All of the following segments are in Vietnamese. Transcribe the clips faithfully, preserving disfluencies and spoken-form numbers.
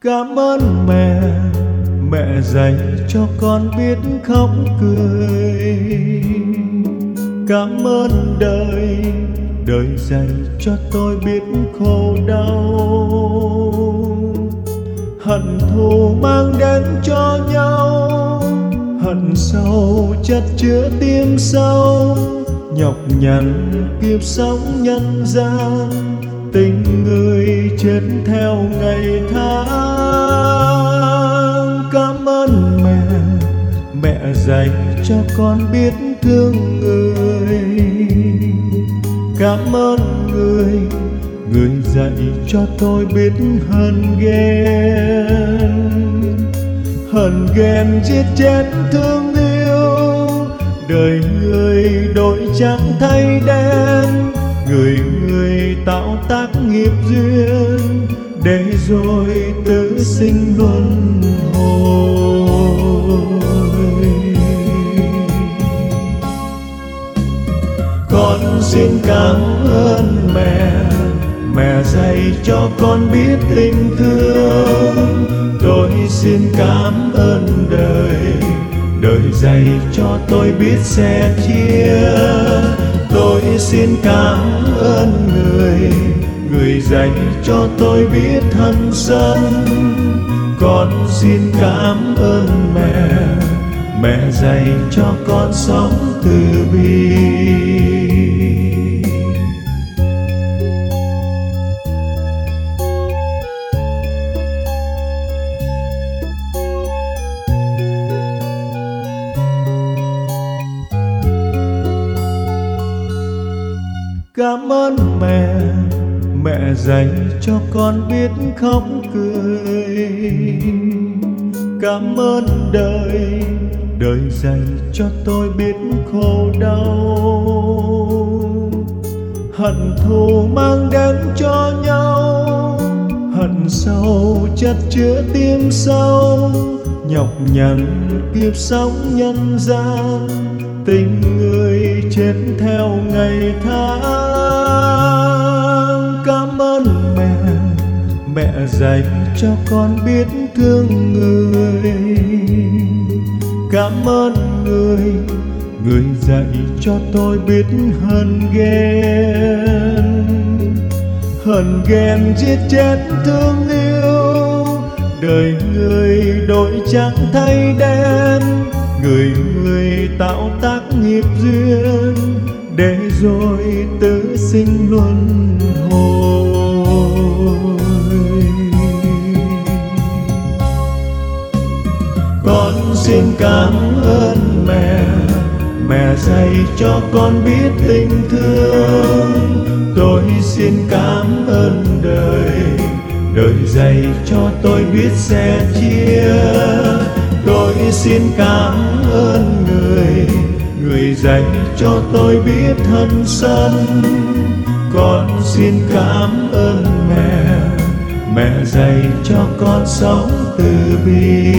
Cảm ơn mẹ, mẹ dạy cho con biết khóc cười. Cảm ơn đời, đời dạy cho tôi biết khổ đau. Hận thù mang đến cho nhau, hận sâu chất chứa tim sâu. Nhọc nhằn kiếp sống nhân gian, tình người chết theo ngày tháng. Cảm ơn mẹ, mẹ dạy cho con biết thương người. Cảm ơn người, người dạy cho tôi biết hờn ghen. Hờn ghen giết chết thương yêu, đời người đổi trắng thay đen. Người người tạo tác nghiệp duyên, để rồi tự sinh luân hồi. Con xin cảm ơn mẹ, mẹ dạy cho con biết tình thương. Tôi xin cảm ơn đời, đời dạy cho tôi biết sẻ chia. Tôi xin cảm ơn người, người dạy cho tôi biết thân sân. Con xin cảm ơn mẹ, mẹ dạy cho con sống từ bi. Cảm ơn mẹ, mẹ dạy cho con biết khóc cười. Cảm ơn đời, đời dạy cho tôi biết khổ đau. Hận thù mang đến cho nhau, hận sâu chất chứa tim sâu. Nhọc nhằn kiếp sống nhân gian, tình người chết theo ngày tháng. Cảm ơn mẹ, mẹ dạy cho con biết thương người. Cảm ơn người, người dạy cho tôi biết hờn ghen. Hờn ghen giết chết thương yêu, đời người đổi trắng thay đen. Người người tạo tác nghiệp duyên, để rồi tự sinh luân hồi. Con xin cảm ơn mẹ, mẹ dạy cho con biết tình thương. Tôi xin cảm ơn đời, đời dạy cho tôi biết sẻ chia. Tôi xin cảm ơn người, người dạy cho tôi biết thân sân. Con xin cảm ơn mẹ, mẹ dạy cho con sống từ bi.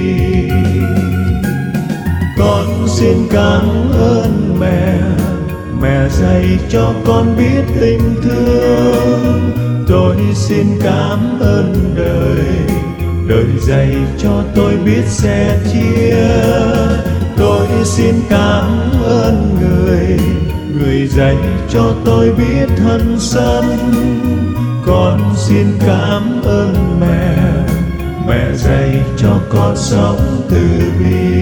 Con xin cảm ơn mẹ, mẹ dạy cho con biết tình thương. Tôi xin cảm ơn đời, đời dạy cho tôi biết sẻ chia. Tôi xin cảm ơn người, người dạy cho tôi biết thân sân. Con xin cảm ơn mẹ, mẹ dạy cho con sống từ bi.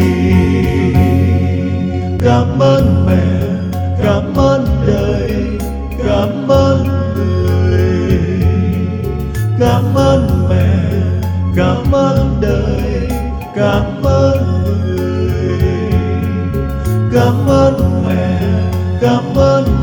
Cảm ơn mẹ, cảm ơn đời, cảm ơn người. Cảm ơn mẹ, cảm ơn đời, cảm ơn người. Cảm ơn mẹ, cảm ơn